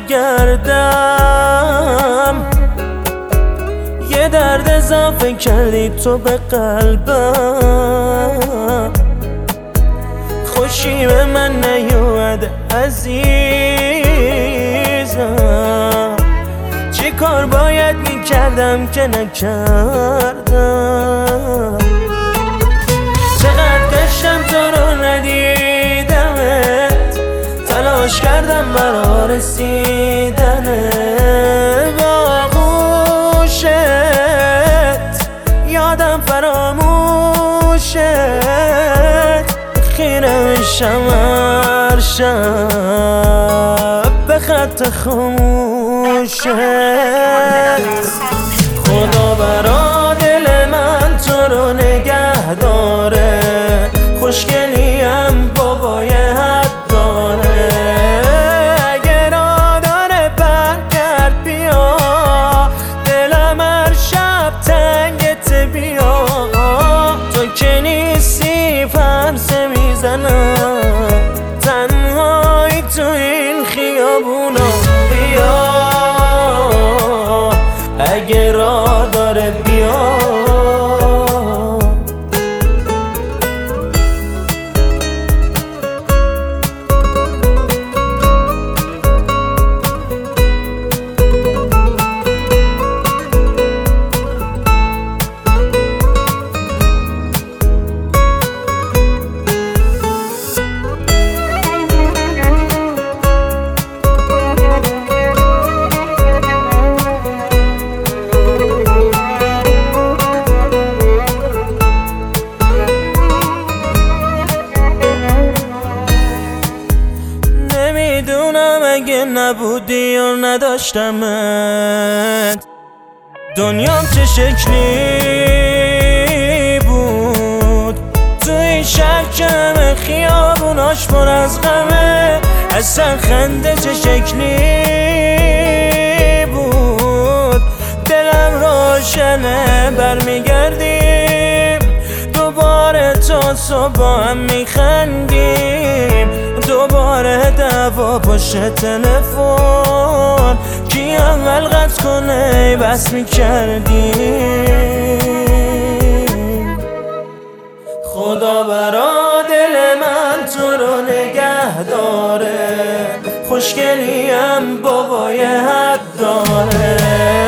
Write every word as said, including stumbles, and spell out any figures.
بگردم، یه درد اضافه کردی تو به قلبم. خوشی به من نیومده عزیزم، چی کار باید میکردم که نکردم. چقدر گشتم تو رو ندیدمت، تلاش کردم برا رسیدنه به آغوشت، یادم فراموشت، خیره میشم هر شب به خط خاموشت. خدا برا دل من تو رو نگه داره، خوشگلیم بابای حد داره. اگه را داره برگرد بیا، دلم هر شب تنگت بیا. تو که نیستی فرسه میزنم تنهایی تو این خیابونا. بیا اگه را داره بیا. نمیدونم اگه نبودی و نداشتمت دنیام چه شکلی بود. تو این شهر که همه خیابوناش پر از غمه، اصلا خنده چه شکلی بود. دلم روشنه برمیگردیم دوباره، تا صبح هم میخندیم دوباره. دعوا پشت تلفن کی اول قطع کنه بس میکردیم. خدا برا دل من تو رو نگه داره، خوشگلیم بابای حد داره.